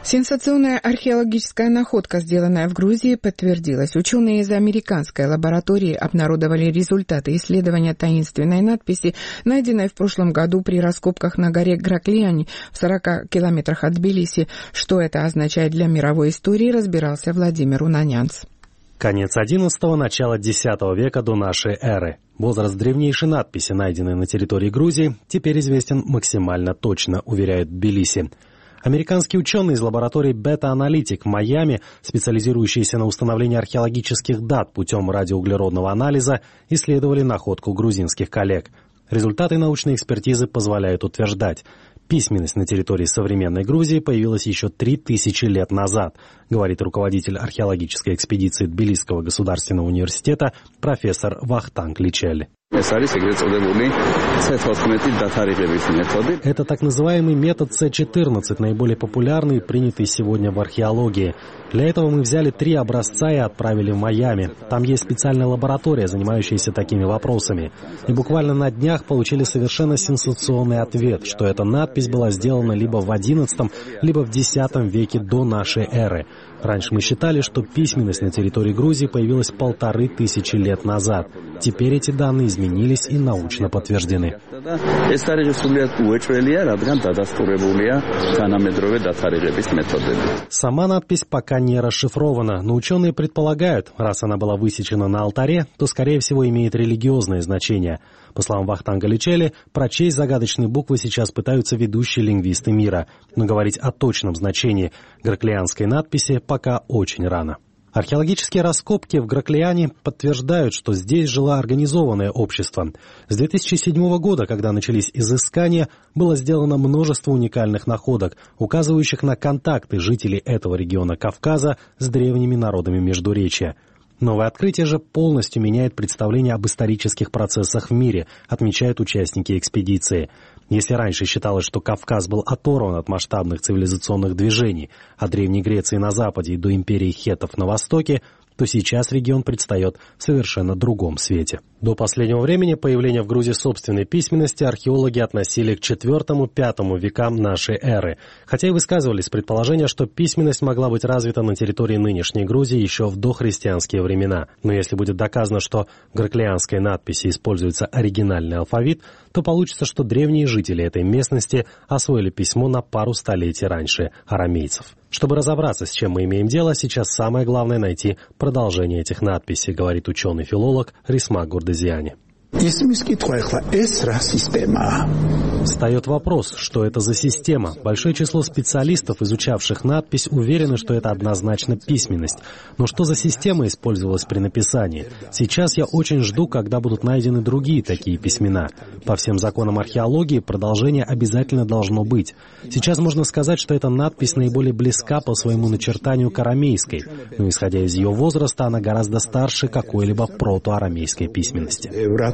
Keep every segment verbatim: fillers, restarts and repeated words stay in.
Сенсационная археологическая находка, сделанная в Грузии, подтвердилась. Ученые из американской лаборатории обнародовали результаты исследования таинственной надписи, найденной в прошлом году при раскопках на горе Граклиани в сорока километрах от Тбилиси. Что это означает для мировой истории, разбирался Владимир Унанянц. Конец одиннадцатого, начало десятого века до нашей эры. Возраст древнейшей надписи, найденной на территории Грузии, теперь известен максимально точно, уверяют Тбилиси. Американские ученые из лаборатории Beta Analytic в Майами, специализирующиеся на установлении археологических дат путем радиоуглеродного анализа, исследовали находку грузинских коллег. Результаты научной экспертизы позволяют утверждать, письменность на территории современной Грузии появилась еще три тысячи лет назад, говорит руководитель археологической экспедиции Тбилисского государственного университета профессор Вахтанг Личелли. Это так называемый метод С четырнадцать, наиболее популярный и принятый сегодня в археологии. Для этого мы взяли три образца и отправили в Майами. Там есть специальная лаборатория, занимающаяся такими вопросами. И буквально на днях получили совершенно сенсационный ответ, что эта надпись была сделана либо в одиннадцатом, либо в десятом веке до нашей эры. Раньше мы считали, что письменность на территории Грузии появилась полторы тысячи лет назад. Теперь эти данные изменились и научно подтверждены. Сама надпись пока не расшифрована, но ученые предполагают, раз она была высечена на алтаре, то, скорее всего, имеет религиозное значение. По словам Вахтанга Личелли, прочесть загадочные буквы сейчас пытаются ведущие лингвисты мира, но говорить о точном значении граклианской надписи пока очень рано. Археологические раскопки в Граклиане подтверждают, что здесь жило организованное общество. С две тысячи седьмого года, когда начались изыскания, было сделано множество уникальных находок, указывающих на контакты жителей этого региона Кавказа с древними народами Междуречья. Новое открытие же полностью меняет представление об исторических процессах в мире, отмечают участники экспедиции. Если раньше считалось, что Кавказ был оторван от масштабных цивилизационных движений, от Древней Греции на западе и до империи хеттов на востоке, то сейчас регион предстает в совершенно другом свете. До последнего времени появление в Грузии собственной письменности археологи относили к четвёртому-пятому векам нашей эры, хотя и высказывались предположения, что письменность могла быть развита на территории нынешней Грузии еще в дохристианские времена. Но если будет доказано, что в граклианской надписи используется оригинальный алфавит, то получится, что древние жители этой местности освоили письмо на пару столетий раньше арамейцев. Чтобы разобраться, с чем мы имеем дело, сейчас самое главное найти продолжение этих надписей, говорит ученый-филолог Рисмак Гурдезиани. Встает вопрос, что это за система. Большое число специалистов, изучавших надпись, уверены, что это однозначно письменность. Но что за система использовалась при написании? Сейчас я очень жду, когда будут найдены другие такие письмена. По всем законам археологии продолжение обязательно должно быть. Сейчас можно сказать, что эта надпись наиболее близка по своему начертанию к арамейской. Но исходя из ее возраста, она гораздо старше какой-либо протоарамейской письменности.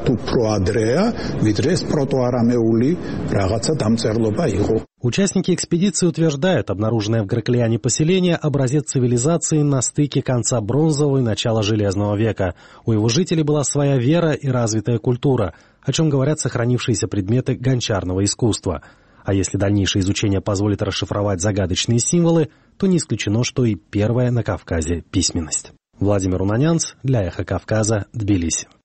Участники экспедиции утверждают, обнаруженное в Граклиане поселение – образец цивилизации на стыке конца бронзового и начала железного века. У его жителей была своя вера и развитая культура, о чем говорят сохранившиеся предметы гончарного искусства. А если дальнейшее изучение позволит расшифровать загадочные символы, то не исключено, что и первая на Кавказе письменность. Владимир Унанянц для Эхо Кавказа, Тбилиси.